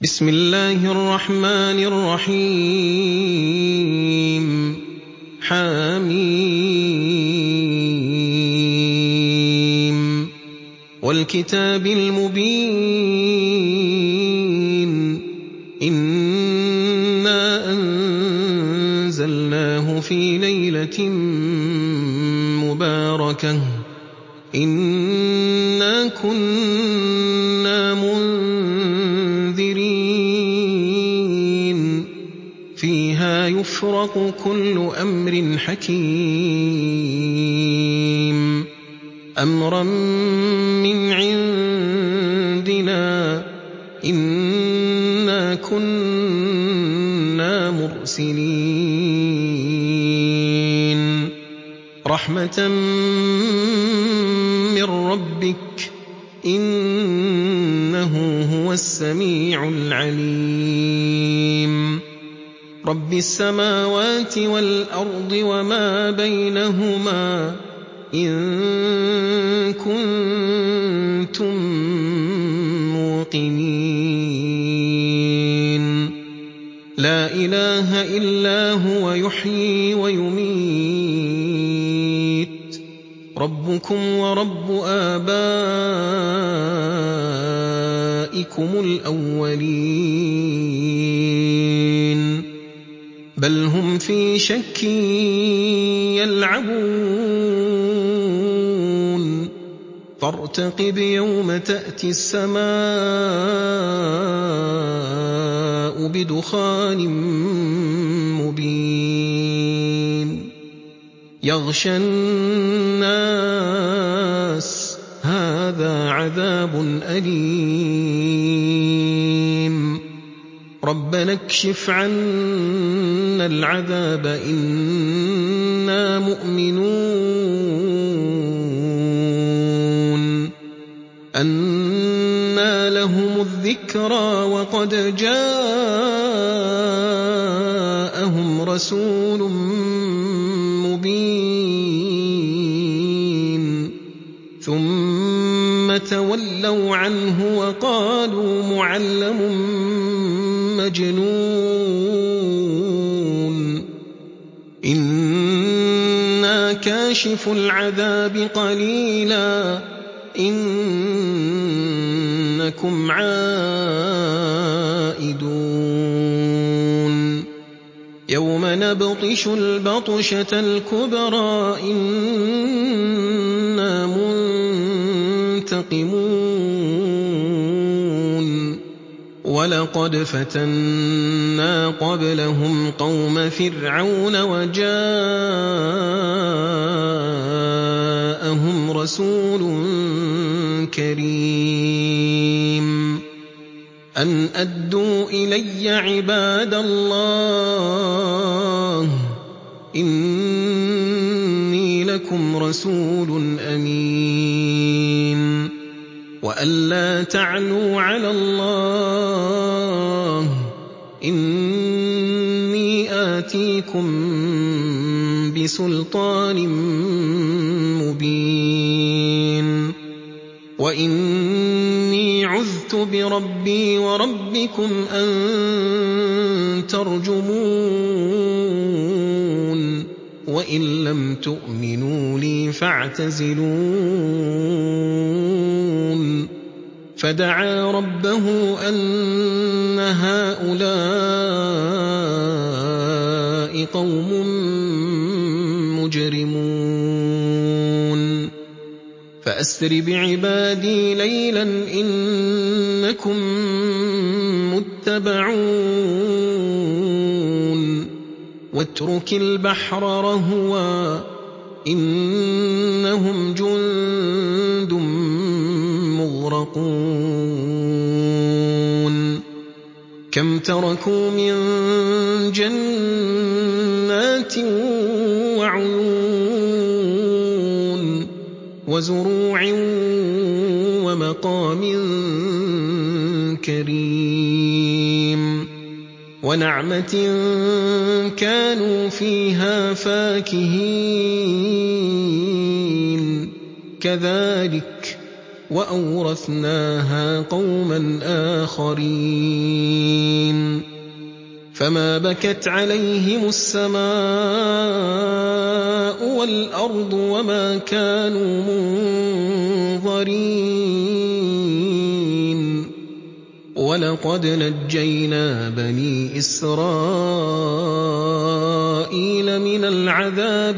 بسم الله الرحمن الرحيم حم والكتاب المبين إنا أنزلناه في ليلة مباركة إنا كنا منذرين فيها يفرق كل أمر حكيم أمرا من عندنا إنا كنا مرسلين رحمة من ربك إنه هو السميع العليم رب السماوات والأرض وما بينهما إن كنتم موقنين لا إله إلا هو يحيي ويميت ربكم ورب آبائكم الأولين بل هم في شك يلعبون فارتقب يوم تأتي السماء بدخان مبين يغشى الناس هذا عذاب أليم ربنا اكشف عنا العذاب إنا مؤمنون أنى لهم الذكرى وقد جاءهم رسول مبين ثم تولوا عنه وقالوا معلم مجنون إنا كاشف العذاب قليلا إنكم عائدون يوم نبطش البطشة الكبرى إنا منتقمون ولقد فتنا قبلهم قوم فرعون وجاءهم رسول كريم أن أدوا إلي عباد الله إني لكم رسول أمين وأن لا تعلوا على الله إني آتيكم بسلطان مبين وإني عذت بربي وربكم أن ترجمون وإن لم تؤمنوا لي فاعتزلون فدعا ربه أن هؤلاء قوم مجرمون فأسر بعبادي ليلا إنكم متبعون واترك البحر رهوا إنهم جند مغرقون كم تركوا من جنات وعيون وزروع ومقام كريم ونعمة كانوا فيها فاكهين كذلك وأورثناها قوما آخرين فما بكت عليهم السماء والأرض وما كانوا منظرين ولقد نجينا بني إسرائيل من العذاب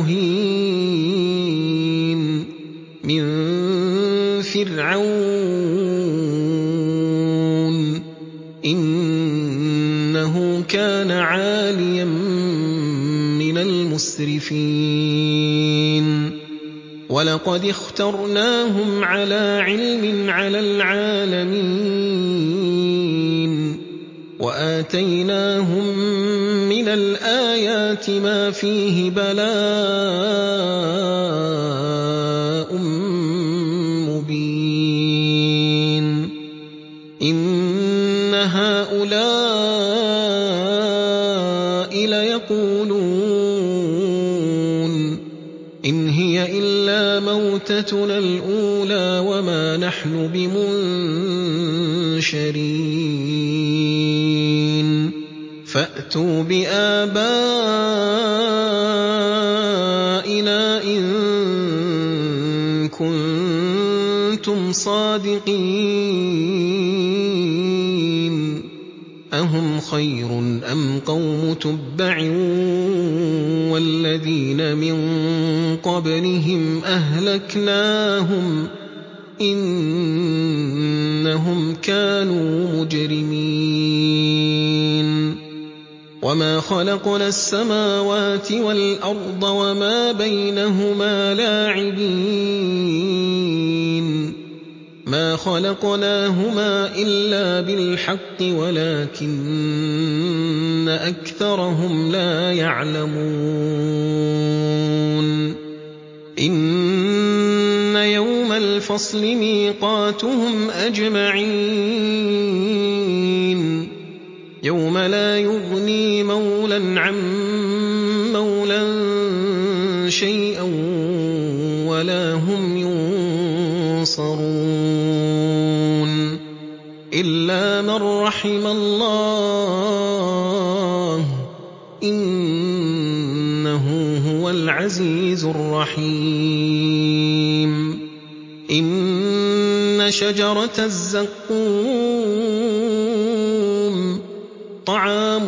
المهين من فرعون إنه كان عاليا من المسرفين ولقد اخترناهم على علم على العالمين وآتيناهم من الآيات ما فيه بلاء مبين إن هؤلاء ليقولون إن هي إلا موتتنا الأولى وما نحن بمنشرين فأتوا بآبائنا إن كنتم صادقين أهم خير أم قوم تبع والذين من قبلهم أهلكناهم إنهم كانوا مجرمين وما خلقنا السماوات والأرض وما بينهما لاعبين ما خلقناهما إلا بالحق ولكن أكثرهم لا يعلمون إن يوم الفصل ميقاتهم أجمعين يوم لا يغني مولا عن مولا شيئا ولا هم ينصرون إلا من رحم الله إنه هو العزيز الرحيم إن شجرة الزقوم طعام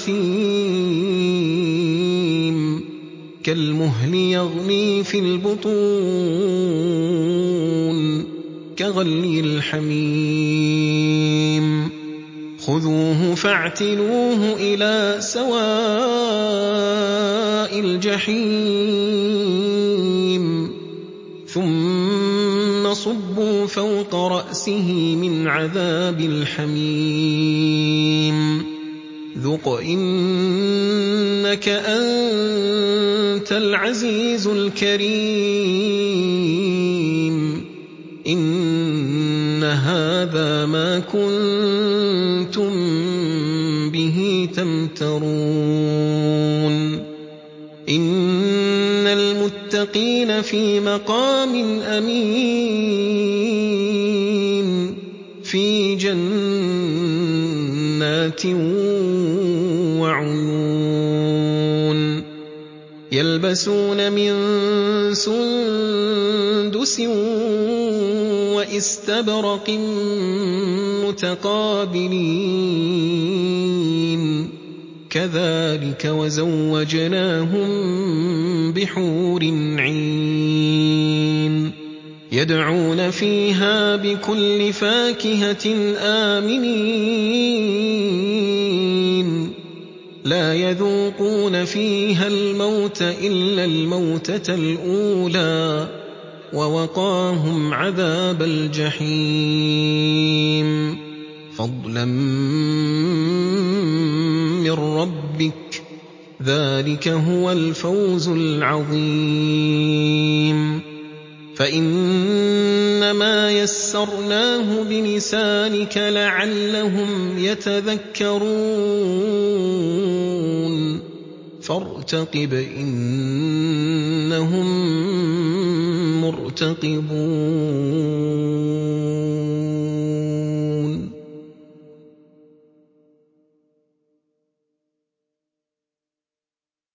الأثيم كالمهل يغلي في البطون كغلي الحميم خذوه فاعتلوه إلى سواء الجحيم ثم صبوا فوق رأسه من عذاب الحميم ذق إنك أنت العزيز الكريم إن هذا ما كنتم به تمترون إن المتقين في مقام أمين في جنات وعيون يلبسون من سندس وإستبرق متقابلين كذلك وزوجناهم بحور عين يدعون فيها بكل فاكهة آمنين لا يذوقون فيها الموت إلا الموتة الأولى ووقاهم عذاب الجحيم فضلا من ربك ذلك هو الفوز العظيم فإنما يسرناه بلسانك لعلهم يتذكرون فارتقب إنهم مرتقبون